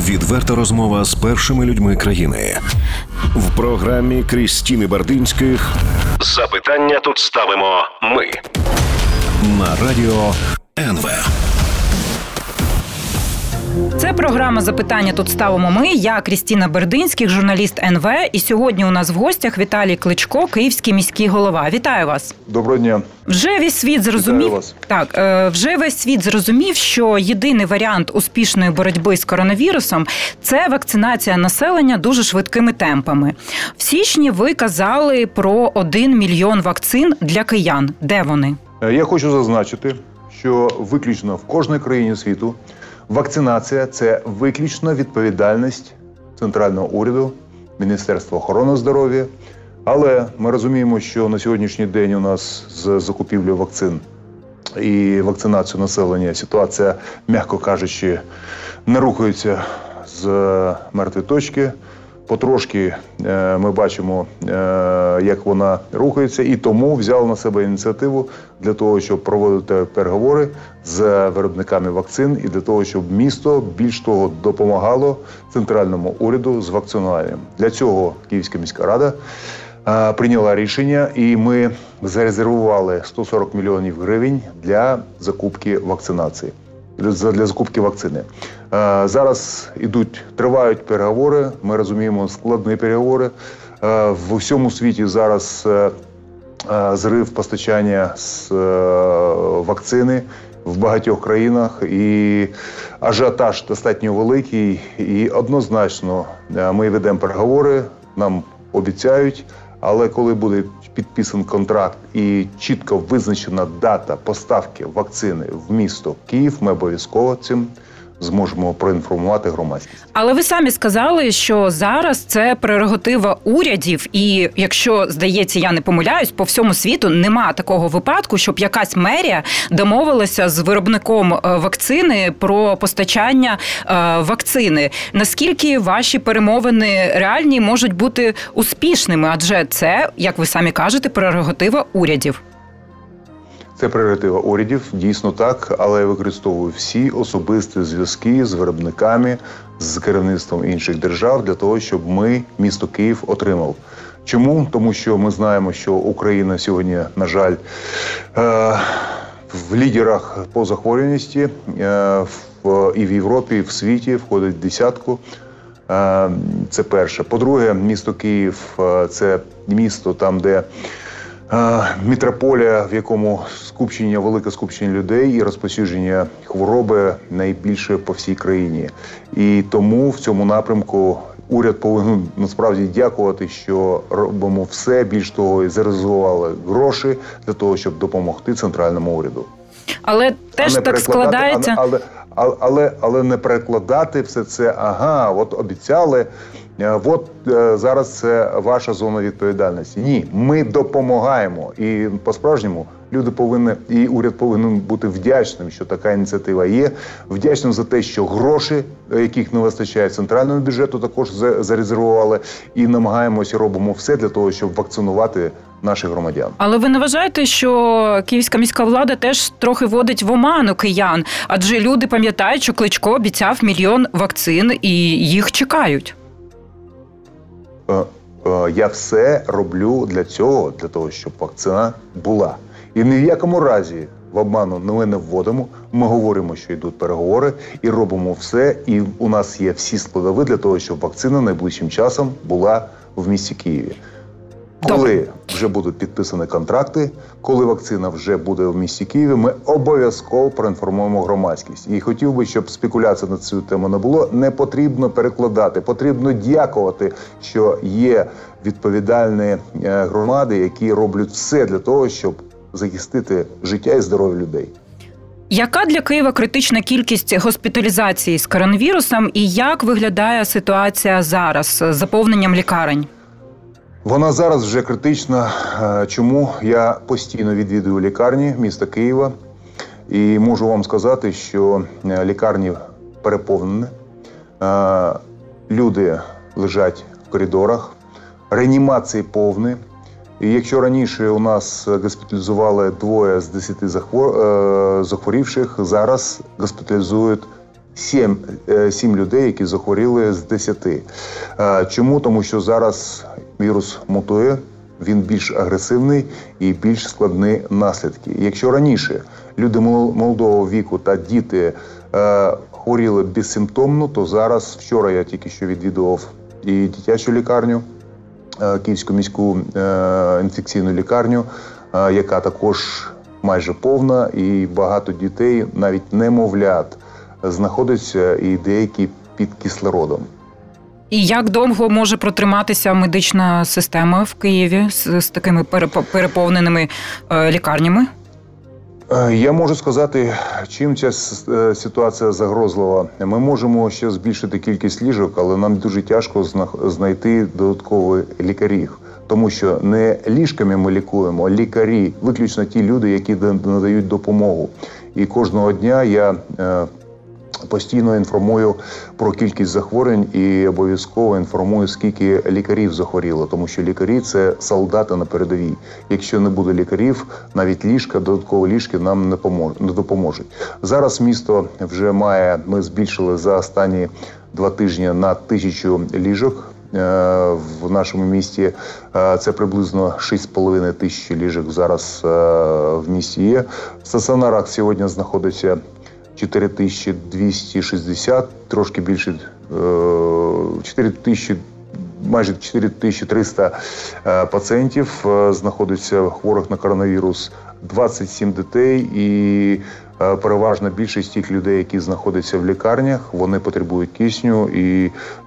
Відверта розмова з першими людьми країни. В програмі Крістіни Бардинських «Запитання тут ставимо ми» на радіо НВ. Це програма «Запитання тут ставимо ми». Я Крістіна Бардинських, журналіст НВ. І сьогодні у нас в гостях Віталій Кличко, київський міський голова. Вітаю вас. Доброго дня. Вже весь світ зрозумів, що єдиний варіант успішної боротьби з коронавірусом – це вакцинація населення дуже швидкими темпами. В січні ви казали про 1 мільйон вакцин для киян. Де вони? Я хочу зазначити, що виключно в кожній країні світу вакцинація – це виключно відповідальність центрального уряду, Міністерства охорони здоров'я. Але ми розуміємо, що на сьогоднішній день у нас з закупівлею вакцин і вакцинацією населення ситуація, м'яко кажучи, не рухається з мертвої точки. Потрошки ми бачимо, як вона рухається, і тому взяли на себе ініціативу для того, щоб проводити переговори з виробниками вакцин і для того, щоб місто, більш того, допомагало центральному уряду з вакцинуванням. Для цього Київська міська рада прийняла рішення, і ми зарезервували 140 мільйонів гривень для закупки вакцинації. Для закупки вакцини. Зараз тривають переговори, ми розуміємо, складні переговори. В усьому світі зараз зрив постачання з вакцини в багатьох країнах, і ажіотаж достатньо великий, і однозначно ми ведемо переговори, нам обіцяють, але коли буде підписаний контракт і чітко визначена дата поставки вакцини в місто Київ, ми обов'язково цим зможемо проінформувати громадськість. Але ви самі сказали, що зараз це прерогатива урядів, і якщо, здається, я не помиляюсь, по всьому світу нема такого випадку, щоб якась мерія домовилася з виробником вакцини про постачання вакцини. Наскільки ваші перемовини реальні можуть бути успішними? Адже це, як ви самі кажете, прерогатива урядів. Це прерогатива урядів, дійсно так, але я використовую всі особисті зв'язки з виробниками, з керівництвом інших держав для того, щоб місто Київ, отримав. Чому? Тому що ми знаємо, що Україна сьогодні, на жаль, в лідерах по захворюваності і в Європі, і в світі входить в десятку. Це перше. По-друге, місто Київ – це місто там, де мітрополія, в якому велике скупчення людей і розповсюдження хвороби найбільше по всій країні. І тому в цьому напрямку уряд повинен насправді дякувати, що робимо все, більш того, і зарезервували гроші для того, щоб допомогти центральному уряду. Але теж так складається. Але не перекладати все це, от обіцяли, зараз це ваша зона відповідальності. Ні, ми допомагаємо. І по-справжньому і уряд повинен бути вдячним, що така ініціатива є. Вдячним за те, що гроші, яких не вистачає центральному бюджету, також зарезервували. І намагаємося, робимо все для того, щоб вакцинувати наших громадян. Але ви не вважаєте, що київська міська влада теж трохи вводить в оману киян? Адже люди пам'ятають, що Кличко обіцяв 1 мільйон вакцин і їх чекають. Я все роблю для того, щоб вакцина була. І ні в якому разі в обману ми не вводимо. Ми говоримо, що йдуть переговори, і робимо все. І у нас є всі складові для того, щоб вакцина найближчим часом була в місті Києві. Коли вже будуть підписані контракти, коли вакцина вже буде в місті Києві, ми обов'язково проінформуємо громадськість. І хотів би, щоб спекуляцій на цю тему не було. Не потрібно перекладати, потрібно дякувати, що є відповідальні громади, які роблять все для того, щоб захистити життя і здоров'я людей. Яка для Києва критична кількість госпіталізацій з коронавірусом і як виглядає ситуація зараз з заповненням лікарень? Вона зараз вже критична. Чому? Я постійно відвідую лікарні міста Києва і можу вам сказати, що лікарні переповнені, люди лежать в коридорах, реанімації повні. І якщо раніше у нас госпіталізували 2 з 10 захворівших, зараз госпіталізують 7 людей, які захворіли з 10. Чому? Тому що зараз вірус мутує, він більш агресивний і більш складні наслідки. Якщо раніше люди молодого віку та діти хворіли безсимптомно, то зараз, вчора я тільки що відвідував і дитячу лікарню, Київську міську інфекційну лікарню, яка також майже повна, і багато дітей, навіть немовлят, знаходяться і деякі під кислородом. І як довго може протриматися медична система в Києві з такими переповненими лікарнями? Я можу сказати, чим ця ситуація загрозлива. Ми можемо ще збільшити кількість ліжок, але нам дуже тяжко знайти додаткових лікарів. Тому що не ліжками ми лікуємо, а лікарі, виключно ті люди, які надають допомогу. І кожного дня я постійно інформую про кількість захворювань і обов'язково інформую, скільки лікарів захворіло. Тому що лікарі – це солдати на передовій. Якщо не буде лікарів, навіть ліжка, додаткові ліжки нам не допоможуть. Зараз місто вже має, ми збільшили за останні 2 тижні на 1000 ліжок. В нашому місті це приблизно 6,5 тисячі ліжок зараз в місті є. В стаціонарах сьогодні знаходиться 4260, трошки більше, 4000, майже 4300 пацієнтів знаходиться хворих на коронавірус, 27 дітей і переважна більшість тих людей, які знаходяться в лікарнях, вони потребують кисню, і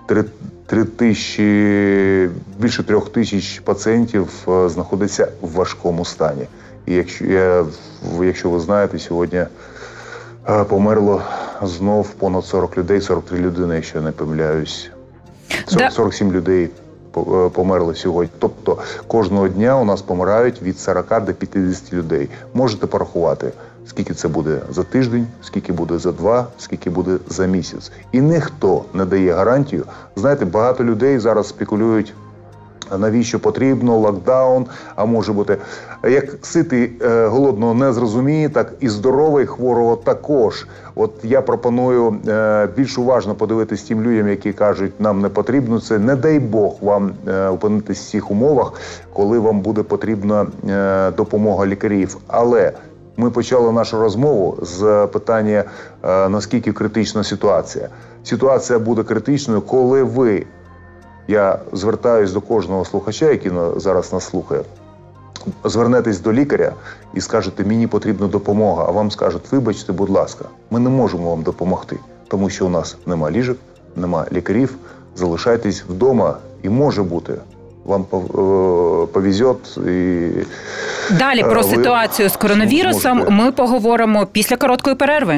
більше 3000 пацієнтів знаходяться в важкому стані. І якщо ви знаєте, сьогодні померло знов понад 40 людей, 43 людини, якщо я не помиляюсь. 47 людей померли сьогодні. Тобто кожного дня у нас помирають від 40 до 50 людей. Можете порахувати, скільки це буде за тиждень, скільки буде за 2, скільки буде за місяць. І ніхто не дає гарантію. Знаєте, багато людей зараз спекулюють, навіщо потрібно, локдаун, а може бути. Як ситий голодного не зрозуміє, так і здоровий хворого також. От я пропоную більш уважно подивитись тим людям, які кажуть, нам не потрібно це. Не дай Бог вам опинитись в цих умовах, коли вам буде потрібна допомога лікарів. Але ми почали нашу розмову з питання, наскільки критична ситуація. Ситуація буде критичною, коли ви, я звертаюсь до кожного слухача, який зараз нас слухає, звернетесь до лікаря і скажете, мені потрібна допомога, а вам скажуть, вибачте, будь ласка, ми не можемо вам допомогти, тому що у нас нема ліжок, нема лікарів, залишайтесь вдома і може бути, вам повезет. І далі про ситуацію з коронавірусом ми поговоримо після короткої перерви.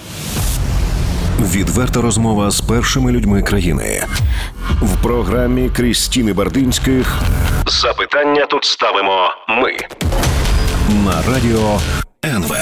Відверта розмова з першими людьми країни. В програмі Крістіни Бардинських запитання тут ставимо ми. На радіо НВ.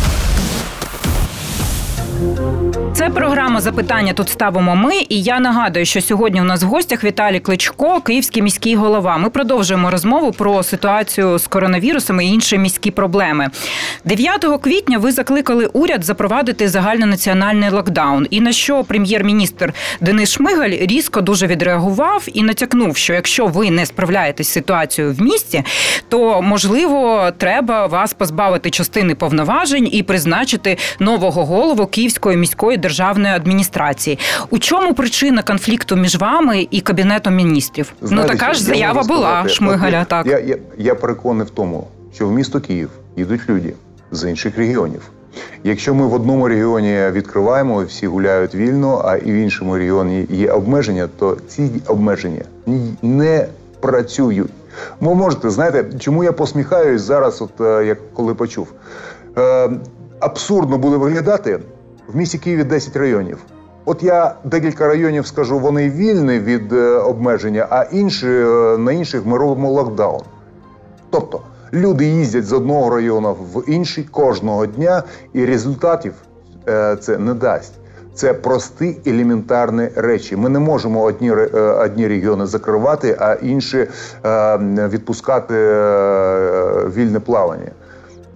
Це програма «Запитання тут ставимо ми», і я нагадую, що сьогодні у нас в гостях Віталій Кличко, київський міський голова. Ми продовжуємо розмову про ситуацію з коронавірусом і інші міські проблеми. 9 квітня ви закликали уряд запровадити загальнонаціональний локдаун. І на що прем'єр-міністр Денис Шмигаль різко дуже відреагував і натякнув, що якщо ви не справляєтесь з ситуацією в місті, то, можливо, треба вас позбавити частини повноважень і призначити нового голову Київської міської державної адміністрації. У чому причина конфлікту між вами і Кабінетом міністрів? Знаєте, така ж заява була Шмигаля, так. Я переконаний в тому, що в місто Київ їдуть люди з інших регіонів. Якщо ми в одному регіоні відкриваємо, всі гуляють вільно, а і в іншому регіоні є обмеження, то ці обмеження не працюють. Ви можете, знаєте, чому я посміхаюсь зараз, як коли почув? Абсурдно буде виглядати, в місті Києві 10 районів. От я декілька районів скажу, вони вільні від обмеження, а на інших ми робимо локдаун. Тобто, люди їздять з одного району в інший кожного дня, і результатів це не дасть. Це прості елементарні речі. Ми не можемо одні регіони закривати, а інші відпускати вільне плавання.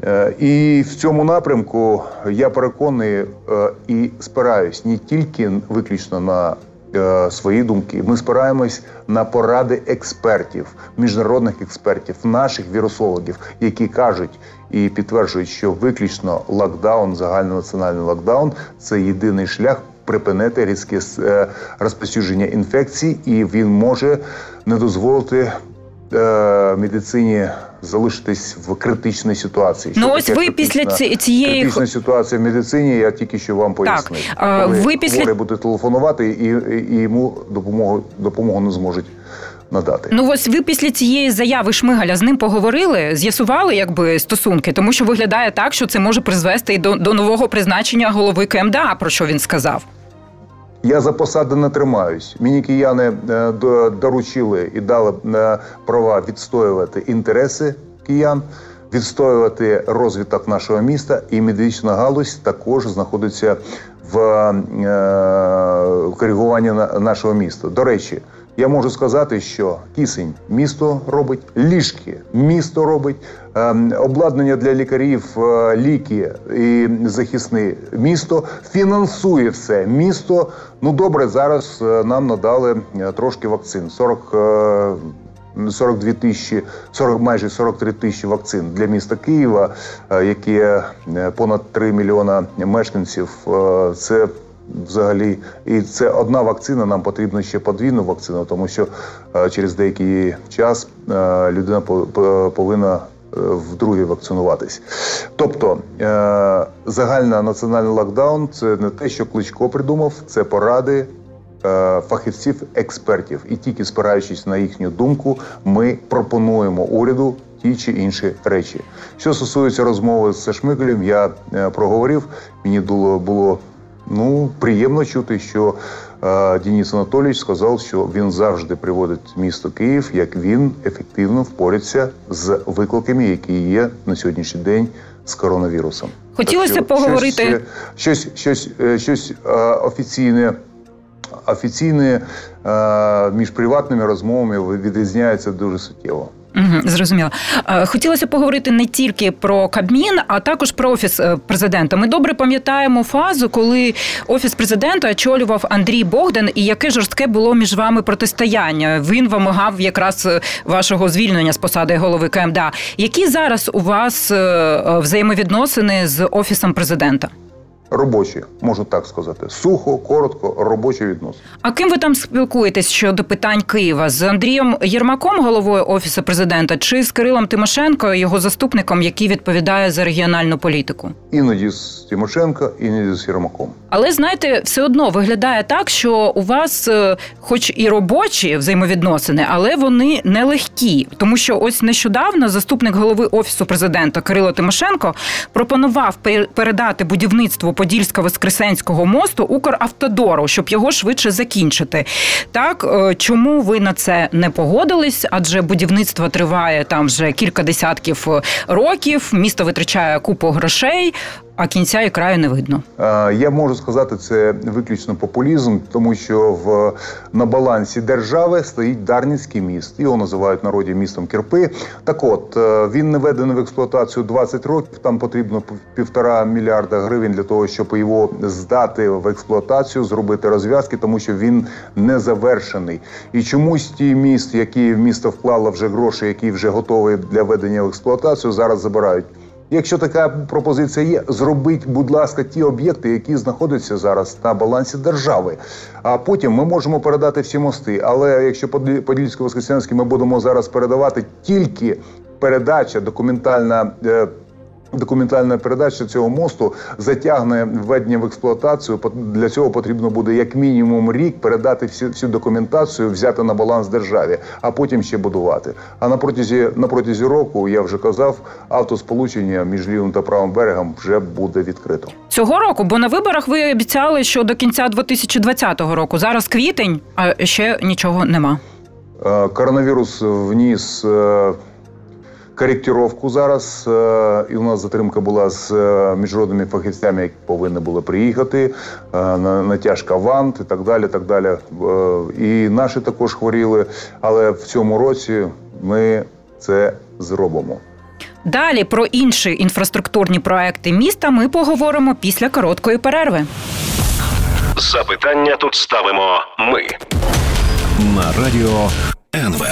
І в цьому напрямку я переконаний і спираюсь не тільки виключно на свої думки. Ми спираємось на поради експертів, міжнародних експертів, наших вірусологів, які кажуть і підтверджують, що виключно локдаун, загальнонаціональний локдаун – це єдиний шлях припинити різке розповсюдження інфекції, і він може не дозволити медицині залишитись в критичній ситуації. Ну ось ви після цієї... Критична ситуація в медицині, я тільки що вам пояснив. Ви після... Хворий буде телефонувати і йому допомогу не зможуть надати. Ну ось ви після цієї заяви Шмигаля з ним поговорили, з'ясували якби стосунки, тому що виглядає так, що це може призвести і до нового призначення голови КМДА, про що він сказав. Я за посади не тримаюсь. Мені кияни доручили і дали права відстоювати інтереси киян, відстоювати розвиток нашого міста, і медична галузь також знаходиться в коригуванні нашого міста. До речі, я можу сказати, що кисень місто робить, ліжки місто робить, обладнання для лікарів, ліки і захисне місто, фінансує все місто. Ну добре, зараз нам надали трошки вакцин, 42 тисячі, майже 43 тисячі вакцин для міста Києва, які понад 3 мільйона мешканців. Це взагалі, і це одна вакцина, нам потрібно ще подвійну вакцину, тому що через деякий час людина повинна вдруге вакцинуватись. Тобто, загальнонаціональний локдаун – це не те, що Кличко придумав, це поради фахівців, експертів. І тільки спираючись на їхню думку, ми пропонуємо уряду ті чи інші речі. Що стосується розмови з Шмигалем, я проговорив, мені було приємно чути, що Денис Анатолійович сказав, що він завжди приводить місто Київ, як він ефективно впорається з викликами, які є на ссьогоднішній день з коронавірусом. Хотілося поговорити... Щось офіційне між приватними розмовами відрізняється дуже суттєво. Зрозуміло. Хотілося поговорити не тільки про Кабмін, а також про Офіс президента. Ми добре пам'ятаємо фазу, коли Офіс президента очолював Андрій Богдан, і яке жорстке було між вами протистояння. Він вимагав якраз вашого звільнення з посади голови КМДА. Які зараз у вас взаємовідносини з Офісом президента? Робочі, можу так сказати. Сухо, коротко, робочі відносини. А ким ви там спілкуєтесь щодо питань Києва? З Андрієм Єрмаком, головою Офісу президента, чи з Кирилом Тимошенко, його заступником, який відповідає за регіональну політику? Іноді з Тимошенко, іноді з Єрмаком. Але, знаєте, все одно виглядає так, що у вас хоч і робочі взаємовідносини, але вони нелегкі. Тому що ось нещодавно заступник голови Офісу президента Кирило Тимошенко пропонував передати будівництво Подільсько-Воскресенського мосту Укравтодору, щоб його швидше закінчити. Так, чому ви на це не погодились? Адже будівництво триває там вже кілька десятків років, місто витрачає купу грошей, а кінця і краю не видно. Я можу сказати, це виключно популізм, тому що на балансі держави стоїть Дарницький міст. Його називають в народі містом Кірпи. Так от, він не введений в експлуатацію 20 років, там потрібно 1,5 мільярда гривень для того, щоб його здати в експлуатацію, зробити розв'язки, тому що він не завершений. І чомусь ті міст, які в місто вклало вже гроші, які вже готові для введення в експлуатацію, зараз забирають. Якщо така пропозиція є, зробіть, будь ласка, ті об'єкти, які знаходяться зараз на балансі держави. А потім ми можемо передати всі мости. Але якщо Подільсько-Воскресенський ми будемо зараз передавати, тільки передача, документальна передача цього мосту затягне введення в експлуатацію. Для цього потрібно буде як мінімум рік передати всю документацію, взяти на баланс державі, а потім ще будувати. А на протязі року, я вже казав, автосполучення між лівим та правим берегом вже буде відкрито. Цього року, бо на виборах ви обіцяли, що до кінця 2020 року. Зараз квітень, а ще нічого нема. Коронавірус вніс коректировку зараз, і у нас затримка була з міжнародними фахівцями, які повинні були приїхати, натяжка вант і так далі, так далі. І наші також хворіли, але в цьому році ми це зробимо. Далі про інші інфраструктурні проекти міста ми поговоримо після короткої перерви. Запитання тут ставимо ми. На радіо НВ.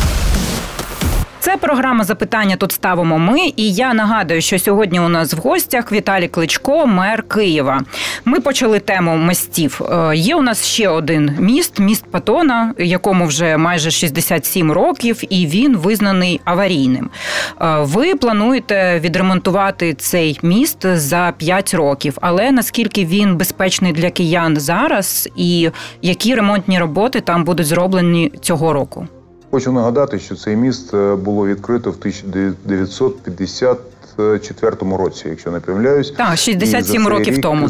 Це програма «Запитання тут ставимо ми», і я нагадую, що сьогодні у нас в гостях Віталій Кличко, мер Києва. Ми почали тему мостів. Є у нас ще один міст Патона, якому вже майже 67 років, і він визнаний аварійним. Ви плануєте відремонтувати цей міст за 5 років, але наскільки він безпечний для киян зараз і які ремонтні роботи там будуть зроблені цього року? Хочу нагадати, що цей міст було відкрито в 1954 році, якщо не помиляюсь. Так, 67 років тому.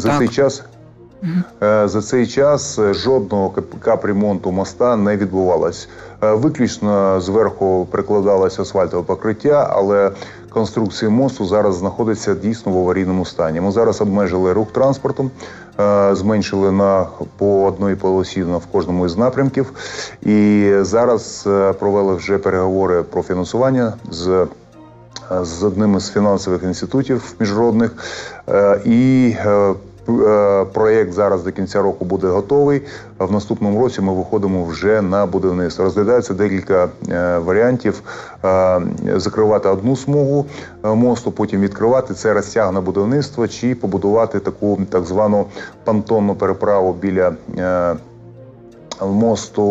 За цей час жодного капремонту моста не відбувалось. Виключно зверху прикладалось асфальтове покриття, але конструкція мосту зараз знаходиться дійсно в аварійному стані. Ми зараз обмежили рух транспортом, зменшили по одній полосі в кожному із напрямків. І зараз провели вже переговори про фінансування з одним із фінансових інститутів міжнародних. І проєкт зараз до кінця року буде готовий. В наступному році ми виходимо вже на будівництво. Розглядається декілька варіантів. Закривати одну смугу мосту, потім відкривати. Це розтягне будівництво, чи побудувати таку так звану понтонну переправу біля мосту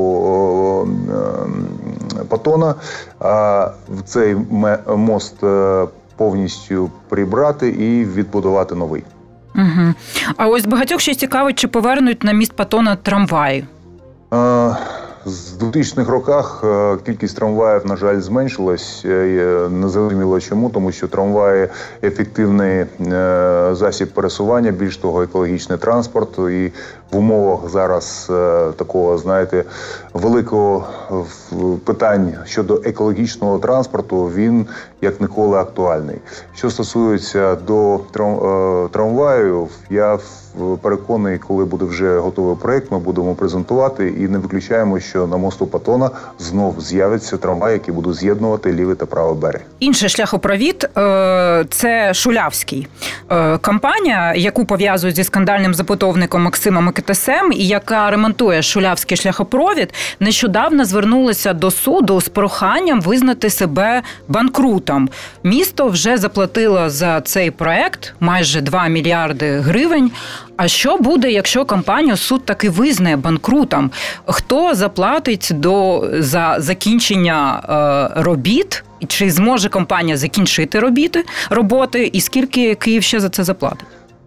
Патона. Цей мост повністю прибрати і відбудувати новий. Угу. А ось багатьох ще цікавить, чи повернуть на міст Патона трамваї? З 2000-х роках кількість трамваїв, на жаль, зменшилась. Незрозуміло чому, тому що трамваї – ефективний засіб пересування, більш того, екологічний транспорт. І в умовах зараз такого, знаєте, великого питань щодо екологічного транспорту, він як ніколи актуальний. Що стосується до трамваїв, я переконаний, коли буде вже готовий проєкт, ми будемо презентувати і не виключаємо, що на мосту Патона знов з'явиться трамвай, які будуть з'єднувати лівий та правий берег. Інший шляхопровід – це Шулявський. Компанія, яку пов'язують зі скандальним забудовником Максимом Микитасем і яка ремонтує Шулявський шляхопровід, нещодавно звернулася до суду з проханням визнати себе банкрутом. Місто вже заплатило за цей проект майже 2 мільярди гривень. А що буде, якщо компанію суд таки визнає банкрутом? Хто заплатить за закінчення робіт? Чи зможе компанія закінчити роботи? І скільки Київ ще за це заплатить?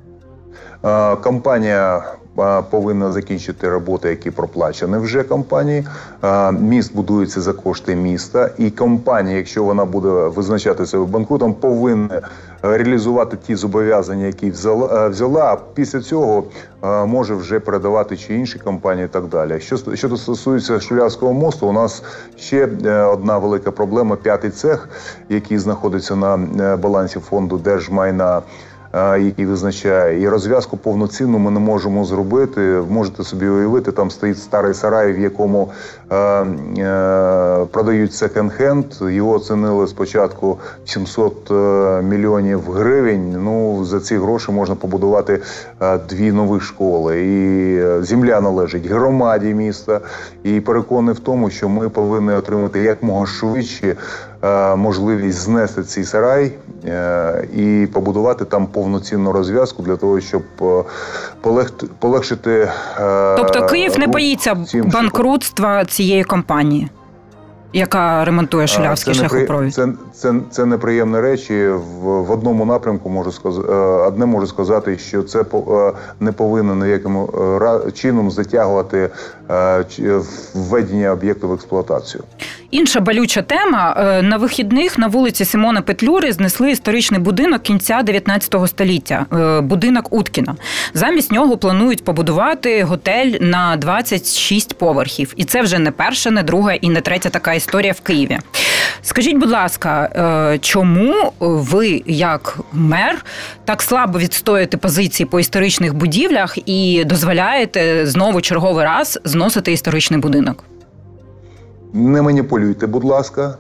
Компанія повинна закінчити роботи, які проплачені вже компанії. Міст будується за кошти міста. І компанія, якщо вона буде визначати себе банкрутом, повинна реалізувати ті зобов'язання, які взяла, а після цього може вже передавати чи інші компанії і так далі. Що стосується Шулявського мосту, у нас ще одна велика проблема – 5-й цех, який знаходиться на балансі фонду держмайна, який визначає. І розв'язку повноцінну ми не можемо зробити. Можете собі уявити, там стоїть старий сарай, в якому продають секонд-хенд. Його оцінили спочатку 700 мільйонів гривень. Ну, за ці гроші можна побудувати 2 нові школи. І земля належить громаді міста. І переконаний в тому, що ми повинні отримати якомога швидше можливість знести цей сарай і побудувати там повноцінну розв'язку для того, щоб полегшити. Тобто Київ не боїться банкрутства цієї компанії, яка ремонтує Шулявський шляхопровід? Це неприємні речі. В одному напрямку можу сказати, що це не повинно ніяким чином затягувати введення об'єкту в експлуатацію. Інша болюча тема. На вихідних на вулиці Симона Петлюри знесли історичний будинок кінця 19 століття. Будинок Уткіна. Замість нього планують побудувати готель на 26 поверхів. І це вже не перша, не друга і не третя така історія в Києві. Скажіть, будь ласка, чому ви, як мер, так слабо відстоюєте позиції по історичних будівлях і дозволяєте знову черговий раз зносити історичний будинок? Не маніпулюйте, будь ласка.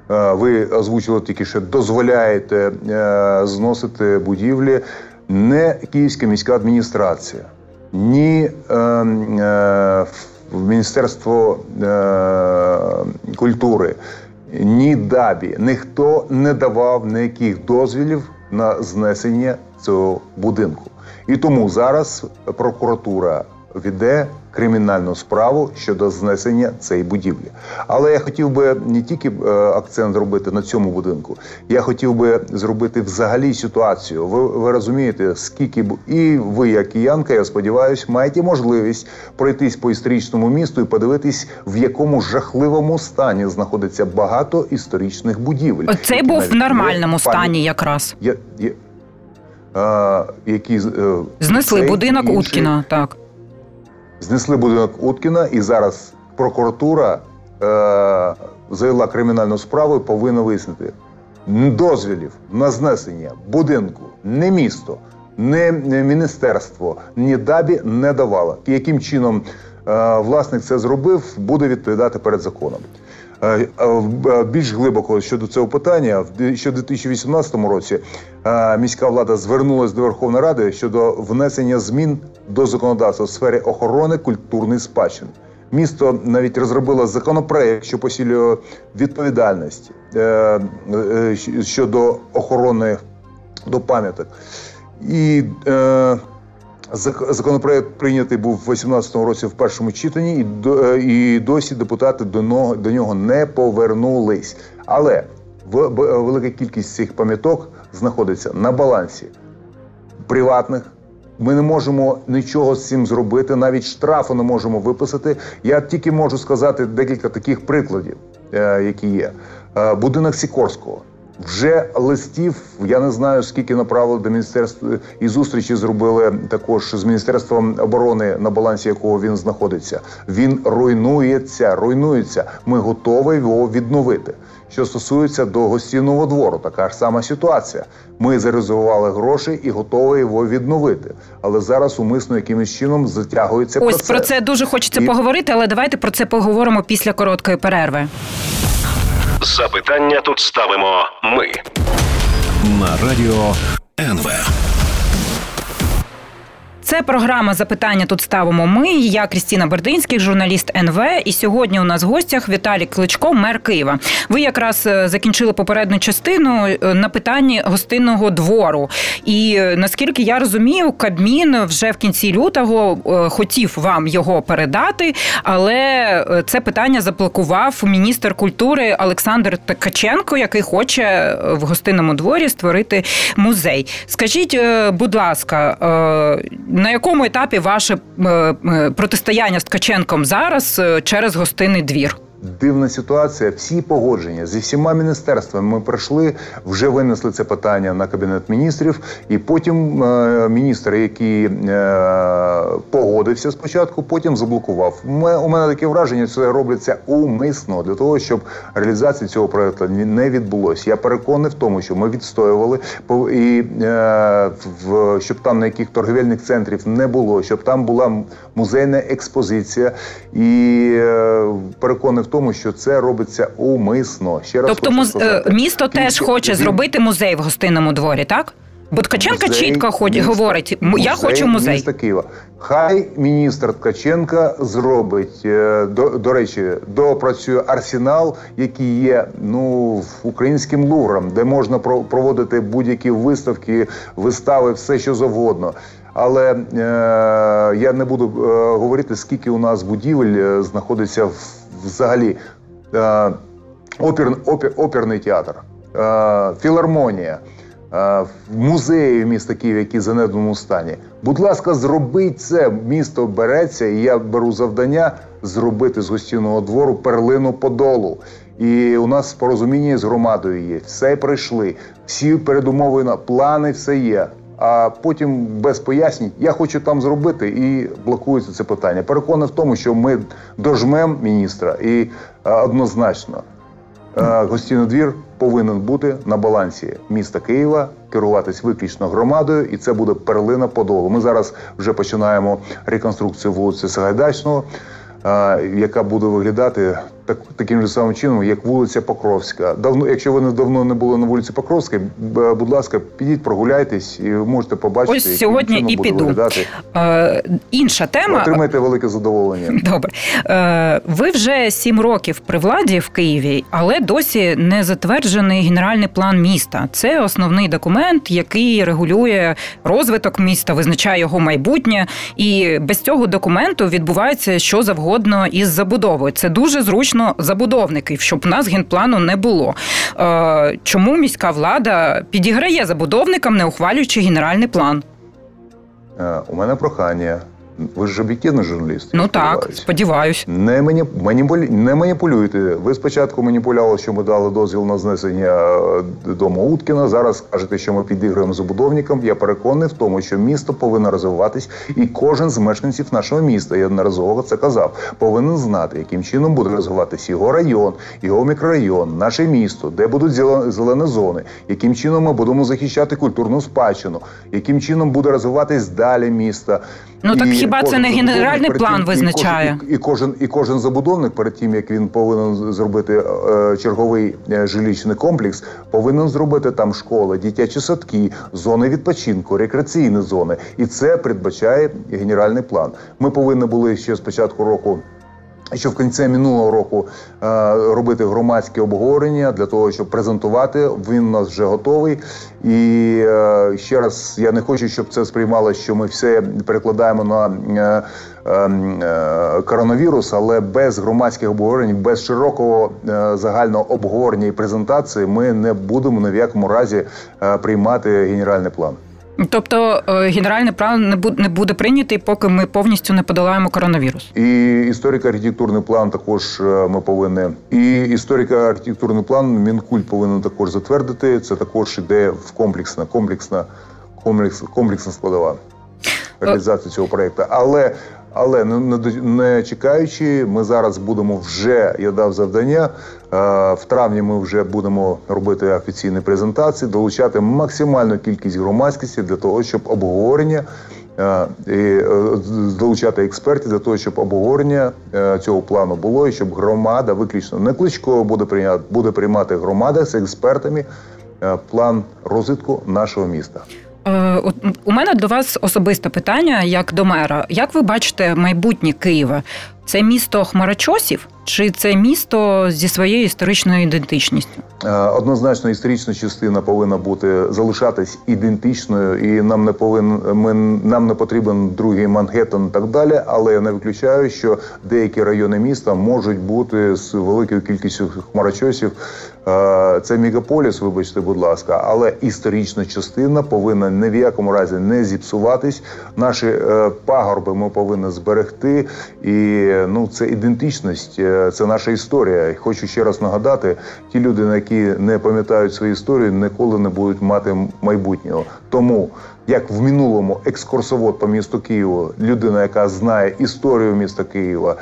ви озвучили тільки що, дозволяєте зносити будівлі не Київська міська адміністрація, ні Міністерство культури, ні ДАБІ. Ніхто не давав ніяких дозволів на знесення цього будинку. І тому зараз прокуратура веде кримінальну справу щодо знесення цієї будівлі. Але я хотів би не тільки акцент зробити на цьому будинку, я хотів би зробити взагалі ситуацію. Ви розумієте, скільки і ви, як киянка, я сподіваюся, маєте можливість пройтись по історичному місту і подивитись, в якому жахливому стані знаходиться багато історичних будівель. Цей був в нормальному стані якраз. Які знесли будинок інший... Уткіна, так. Знесли будинок Уткіна, і зараз прокуратура завела кримінальну справу і повинна вияснити. Дозволів на знесення будинку ні місто, ні міністерство, ні ДАБІ не давало. І яким чином власник це зробив, буде відповідати перед законом. Більш глибоко щодо цього питання, ще в 2018 році міська влада звернулася до Верховної Ради щодо внесення змін до законодавства в сфері охорони культурної спадщини. Місто навіть розробило законопроект, що посилює відповідальність щодо охорони до пам'яток. І законопроект прийнятий був у 2018 році в першому читанні, і досі депутати до нього не повернулись. Але велика кількість цих пам'яток знаходиться на балансі приватних. Ми не можемо нічого з цим зробити, навіть штрафу не можемо виписати. Я тільки можу сказати декілька таких прикладів, які є. Будинок Сікорського. Вже листів, я не знаю, скільки направили до міністерства, і зустрічі зробили також з Міністерством оборони, на балансі якого він знаходиться. Він руйнується. Ми готові його відновити. Що стосується до Гостинного двору, така ж сама ситуація. Ми зарезервували гроші і готові його відновити. Але зараз умисно якимось чином затягується процес. Ось про це дуже хочеться поговорити, але давайте про це поговоримо після короткої перерви. Запитання тут ставимо ми. На радіо НВ. Це програма «Запитання тут ставимо ми». Я Крістіна Бердинських, журналіст НВ. І сьогодні у нас в гостях Віталій Кличко, мер Києва. Ви якраз закінчили попередню частину на питанні Гостинного двору. І наскільки я розумію, Кабмін вже в кінці лютого хотів вам його передати, але це питання заблокував міністр культури Олександр Ткаченко, який хоче в Гостинному дворі створити музей. Скажіть, будь ласка, на якому етапі ваше протистояння з Ткаченком зараз через Гостинний двір? Дивна ситуація. Всі погодження зі всіма міністерствами ми пройшли, вже винесли це питання на Кабінет міністрів, і потім міністр, який погодився спочатку, потім заблокував. У мене таке враження, що це робиться умисно, для того, щоб реалізація цього проєкту не відбулося. Я переконаний в тому, що ми відстоювали, і щоб там ніяких торгівельних центрів не було, щоб там була музейна експозиція, і переконаний в тому, що це робиться умисно. Ще раз тобто місто теж хоче зробити музей в Гостинному дворі, так? Бо Ткаченко чітко говорить, я хочу музей. Міста Києва. Хай міністр Ткаченко зробить, до речі, доопрацює арсенал, який є українським Лувром, де можна проводити будь-які виставки, вистави, все що завгодно. Але я не буду говорити, скільки у нас будівель знаходиться взагалі. Оперний театр, філармонія, музеї міста Києва, які в занедбаному стані. Будь ласка, зробіть це. Місто береться, і я беру завдання зробити з Гостинного двору перлину Подолу. І у нас порозуміння з громадою є. Все пройшли, всі передумови, плани, все є. А потім без пояснень, я хочу там зробити, і блокується це питання. Переконаний в тому, що ми дожмемо міністра, і однозначно Гостинний двір повинен бути на балансі міста Києва, керуватись виключно громадою, і це буде перлина Подолу. Ми зараз вже починаємо реконструкцію вулиці Сагайдачного, яка буде виглядати таким же самим чином, як вулиця Покровська. Якщо ви давно не були на вулиці Покровській, будь ласка, підіть, прогуляйтесь, і ви можете побачити, ось сьогодні і піду. Інша тема. Отримайте велике задоволення. Добре. Ви вже 7 років при владі в Києві, але досі не затверджений генеральний план міста. Це основний документ, який регулює розвиток міста, визначає його майбутнє. І без цього документу відбувається що завгодно із забудовою. Це дуже зручно забудовників, щоб у нас генплану не було. Чому міська влада підіграє забудовникам, не ухвалюючи генеральний план? У мене прохання. Ви ж об'єктивний журналіст. Ну так, сподіваюсь. Не маніпулюйте. Ви спочатку маніпуляли, що ми дали дозвіл на знесення дому Уткіна. Зараз кажете, що ми підіграємо забудовникам. Я переконаний в тому, що місто повинно розвиватись. І кожен з мешканців нашого міста, я неодноразово це казав, повинен знати, яким чином буде розвиватись його район, його мікрорайон, наше місто, де будуть зелені зони, яким чином ми будемо захищати культурну спадщину, яким чином буде розвиватись далі місто. Ну так хіба це не генеральний план визначає? І кожен забудовник перед тим, як він повинен зробити черговий жилищний комплекс, повинен зробити там школи, дитячі садки, зони відпочинку, рекреаційні зони. І це передбачає генеральний план. Ми повинні були ще з початку року, що в кінці минулого року робити громадське обговорення для того, щоб презентувати. Він у нас вже готовий. І ще раз, я не хочу, щоб це сприймалося, що ми все перекладаємо на коронавірус, але без громадських обговорень, без широкого загального обговорення і презентації ми не будемо ні в якому разі приймати генеральний план. Тобто генеральний план не буде прийнятий, поки ми повністю не подолаємо коронавірус? І історико-архітектурний план також ми повинні. І історико-архітектурний план Мінкульт повинен також затвердити. Це також іде в комплексна складова реалізації цього проєкту. Але не чекаючи, ми зараз будемо я дав завдання, в травні ми вже будемо робити офіційні презентації, долучати максимальну кількість громадськості для того, щоб обговорення, і долучати експертів для того, щоб обговорення цього плану було, і щоб громада виключно, не Кличко буде приймати громада з експертами план розвитку нашого міста. У мене до вас особисте питання, як до мера. Як ви бачите майбутнє Києва? Це місто хмарочосів чи це місто зі своєю історичною ідентичністю? Однозначно, історична частина повинна залишатись ідентичною, і нам не потрібен другий Манхеттен і так далі, але я не виключаю, що деякі райони міста можуть бути з великою кількістю хмарочосів. Це мегаполіс, вибачте, будь ласка, але історична частина повинна ні в якому разі не зіпсуватись. Наші пагорби ми повинні зберегти, і це ідентичність, це наша історія. Хочу ще раз нагадати, ті люди, які не пам'ятають свою історію, ніколи не будуть мати майбутнього. Тому, як в минулому екскурсовод по місту Києву, людина, яка знає історію міста Києва,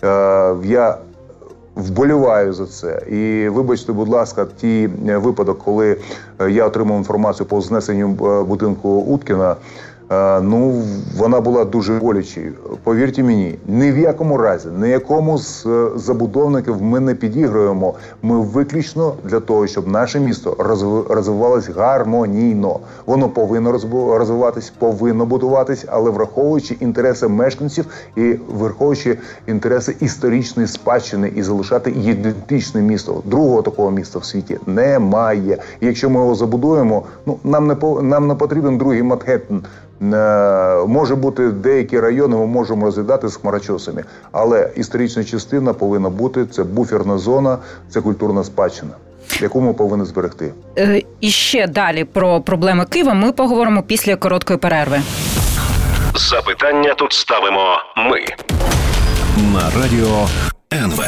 я вболіваю за це. І вибачте, будь ласка, ті випадок, коли я отримав інформацію по знесенню будинку Уткіна, вона була дуже болючою. Повірте мені, ні в якому разі, ніякому з забудовників ми не підігруємо. Ми виключно для того, щоб наше місто розвивалось гармонійно. Воно повинно розвиватись, повинно будуватись, але враховуючи інтереси мешканців і враховуючи інтереси історичної спадщини і залишати ідентичне місто. Другого такого міста в світі немає. І якщо ми його забудуємо, нам не потрібен другий Манхеттен. Може бути деякі райони ми можемо розглядати з хмарочосами, але історична частина повинна бути, це буферна зона, це культурна спадщина, яку ми повинні зберегти. І ще далі про проблеми Києва ми поговоримо після короткої перерви. Запитання тут ставимо ми. На радіо НВ.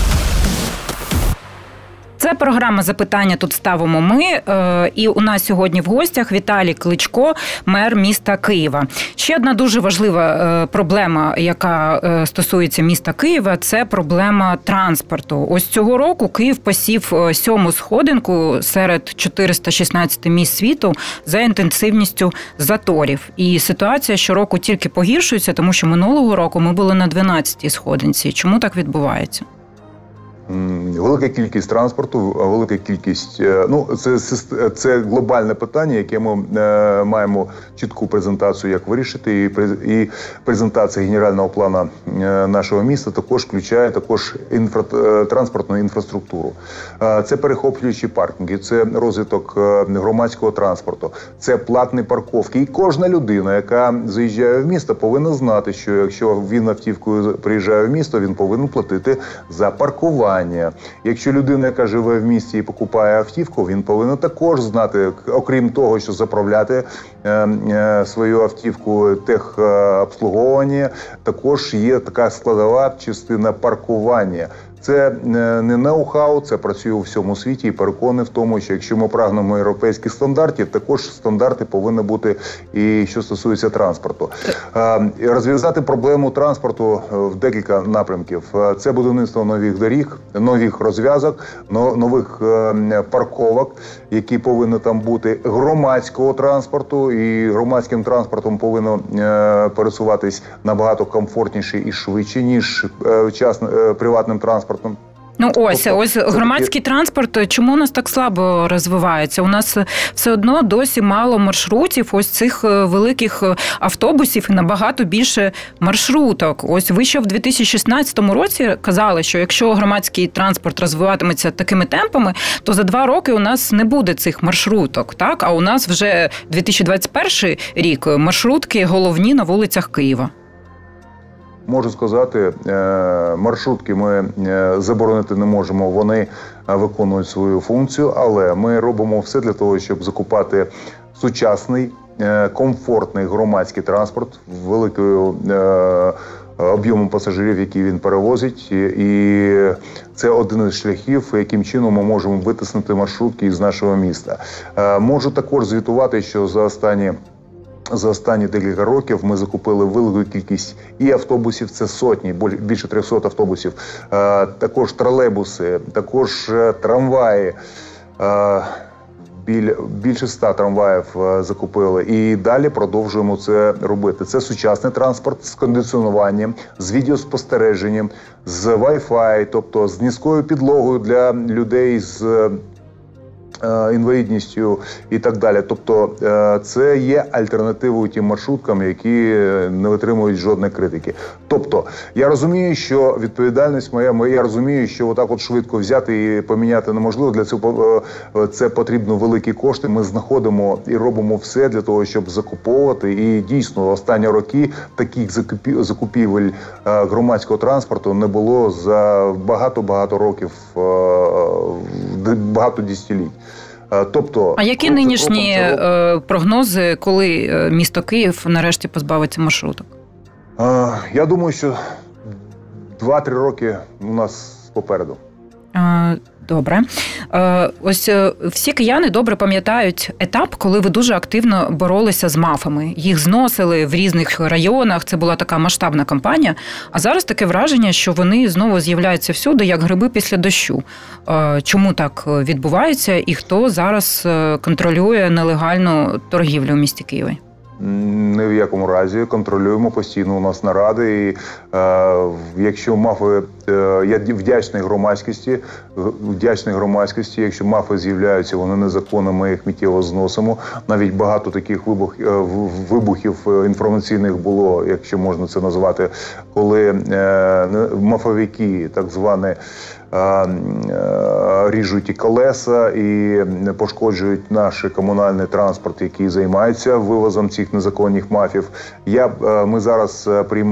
Це програма «Запитання тут ставимо ми». І у нас сьогодні в гостях Віталій Кличко, мер міста Києва. Ще одна дуже важлива проблема, яка стосується міста Києва, це проблема транспорту. Ось цього року Київ посів 7-му сходинку серед 416 міст світу за інтенсивністю заторів. І ситуація щороку тільки погіршується, тому що минулого року ми були на 12-й сходинці. Чому так відбувається? велика кількість транспорту, велика кількість, це глобальне питання, яке ми маємо чітку презентацію, як вирішити, і презентація генерального плану нашого міста також включає транспортну інфраструктуру. Це перехоплюючі паркінги, це розвиток громадського транспорту, це платні парковки. І кожна людина, яка заїжджає в місто, повинна знати, що якщо він автівкою приїжджає в місто, він повинен платити за паркування. Якщо людина, яка живе в місті і покупає автівку, він повинен також знати, окрім того, що заправляти свою автівку техобслуговування, також є така складова частина паркування. Це не ноу-хау, це працює у всьому світі і переконаний в тому, що якщо ми прагнемо європейських стандартів, також стандарти повинні бути і що стосується транспорту. Розв'язати проблему транспорту в декілька напрямків. Це будівництво нових доріг, нових розв'язок, нових парковок, які повинні там бути, громадського транспорту, і громадським транспортом повинно пересуватись набагато комфортніше і швидше, ніж приватним транспортом. Ось громадський транспорт, чому у нас так слабо розвивається? У нас все одно досі мало маршрутів, ось цих великих автобусів і набагато більше маршруток. Ось ви ще в 2016 році казали, що якщо громадський транспорт розвиватиметься такими темпами, то за 2 роки у нас не буде цих маршруток, так? А у нас вже 2021 рік маршрутки головні на вулицях Києва. Можу сказати, маршрутки ми заборонити не можемо, вони виконують свою функцію, але ми робимо все для того, щоб закупати сучасний, комфортний громадський транспорт великою об'ємом пасажирів, які він перевозить. І це один із шляхів, яким чином ми можемо витиснути маршрутки із нашого міста. Можу також звітувати, що за останні декілька років ми закупили велику кількість і автобусів, це сотні, більше 300 автобусів, також тролейбуси, також трамваї, більше 100 трамваїв закупили. І далі продовжуємо це робити. Це сучасний транспорт з кондиціонуванням, з відеоспостереженням, з Wi-Fi, тобто з низькою підлогою для людей з інвалідністю і так далі. Тобто це є альтернативою тим маршруткам, які не витримують жодної критики. Тобто я розумію, що відповідальність моя, я розумію, що отак от швидко взяти і поміняти неможливо. Для цього це потрібно великі кошти. Ми знаходимо і робимо все для того, щоб закуповувати. І дійсно, останні роки таких закупівель громадського транспорту не було за багато років, багато десятиліть. Тобто, а які нинішні прогнози, коли місто Київ нарешті позбавиться маршруток? Я думаю, що 2-3 роки у нас попереду. Добре. Ось всі кияни добре пам'ятають етап, коли ви дуже активно боролися з мафами. Їх зносили в різних районах, це була така масштабна кампанія. А зараз таке враження, що вони знову з'являються всюди, як гриби після дощу. Чому так відбувається і хто зараз контролює нелегальну торгівлю в місті Києві? Ні в якому разі. Контролюємо постійно, у нас наради. І, якщо мафи, я вдячний громадськості, якщо мафи з'являються, вони незаконно, ми їх миттєво зносимо. Навіть багато таких вибухів інформаційних було, якщо можна це назвати, коли мафовики, так звані, ріжуть і колеса і пошкоджують наш комунальний транспорт, який займається вивозом цих незаконних мафів. Ми зараз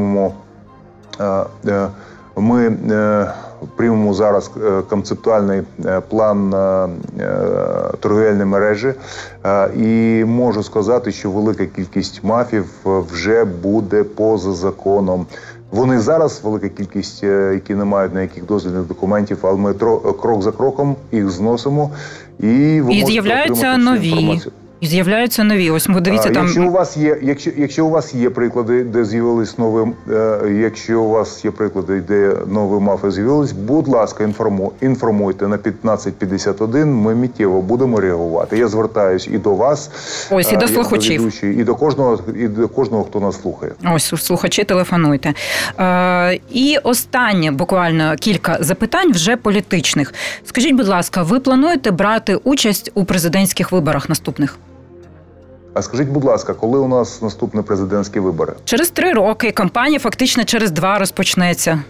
приймемо зараз концептуальний план торгівельної мережі, і можу сказати, що велика кількість мафів вже буде поза законом. Вони зараз, велика кількість, які не мають ніяких дозвільних документів, але ми крок за кроком їх зносимо. І з'являються нові. І з'являються нові. Ось ми дивіться там. Якщо у вас є приклади, де з'явились нові, якщо у вас є приклади, де нові мафи з'явились, будь ласка, інформуйте на 1551. Ми миттєво будемо реагувати. Я звертаюсь і до вас, ось і до слухачів, і до кожного, хто нас слухає. Ось слухачі, телефонуйте. І останнє, буквально кілька запитань вже політичних. Скажіть, будь ласка, ви плануєте брати участь у президентських виборах наступних? А скажіть, будь ласка, коли у нас наступні президентські вибори? Через 3 роки. Кампанія фактично через 2 розпочнеться.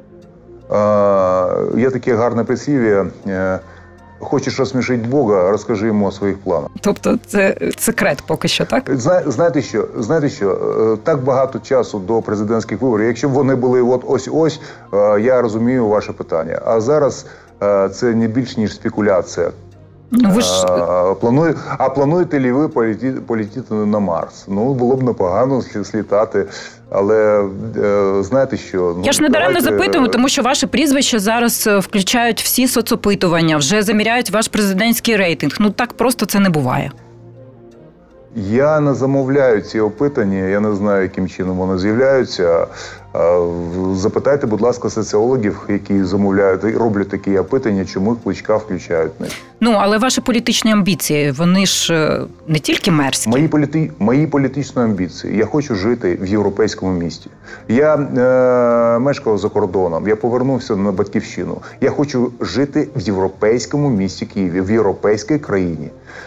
Є таке гарне прислів'я. Хочеш розсмішити Бога, розкажи йому о своїх планах. Тобто це секрет поки що, так? Знаєте що? Так багато часу до президентських виборів. Якщо б вони були ось-ось, я розумію ваше питання. А зараз це не більш ніж спекуляція. Ви ж... плануєте ли ви полетіти на Марс? Ну, було б непогано слітати, але знаєте що? Я ж недаремно запитую, тому що ваше прізвище зараз включають всі соцопитування, вже заміряють ваш президентський рейтинг. Ну, так просто це не буває. Я не замовляю ці опитання, я не знаю, яким чином вони з'являються. Запитайте, будь ласка, соціологів, які замовляють і роблять такі опитання, чому Кличка включають в них. Ну, але ваші політичні амбіції, вони ж не тільки мерзкі. Мої політичні амбіції. Я хочу жити в європейському місті. Я мешкав за кордоном, я повернувся на батьківщину. Я хочу жити в європейському місті Києві, в європейській країні,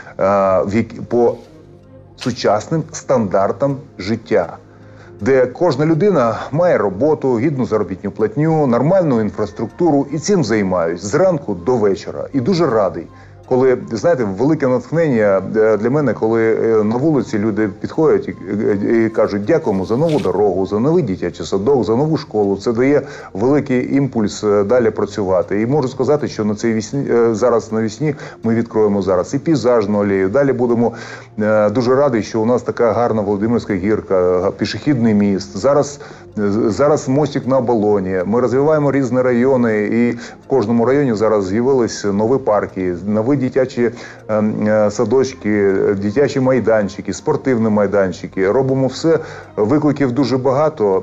по сучасним стандартам життя, де кожна людина має роботу, гідну заробітну платню, нормальну інфраструктуру, і цим займаюсь зранку до вечора. І дуже радий, коли, знаєте, велике натхнення для мене, коли на вулиці люди підходять і кажуть: дякуємо за нову дорогу, за новий дитячий садок, за нову школу. Це дає великий імпульс далі працювати. І можу сказати, що на цій зараз навесні ми відкроємо зараз і пейзажну алею. Далі будемо дуже раді, що у нас така гарна Володимирська гірка, пішохідний міст. Зараз мостик на Оболоні. Ми розвиваємо різні райони, і в кожному районі зараз з'явились нові парки, нові дитячі садочки, дитячі майданчики, спортивні майданчики. Робимо все. Викликів дуже багато.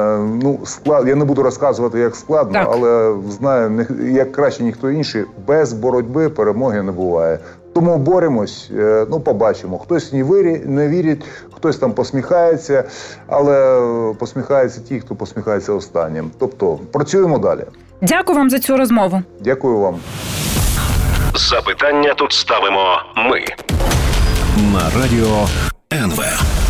Я не буду розказувати, як складно, так, але знаю, як краще ніхто інший, без боротьби перемоги не буває. Тому боремось, побачимо. Хтось не вірить, хтось там посміхається, але посміхаються ті, хто посміхається останнім. Тобто, працюємо далі. Дякую вам за цю розмову. Дякую вам. Запитання тут ставимо ми. На радіо НВ.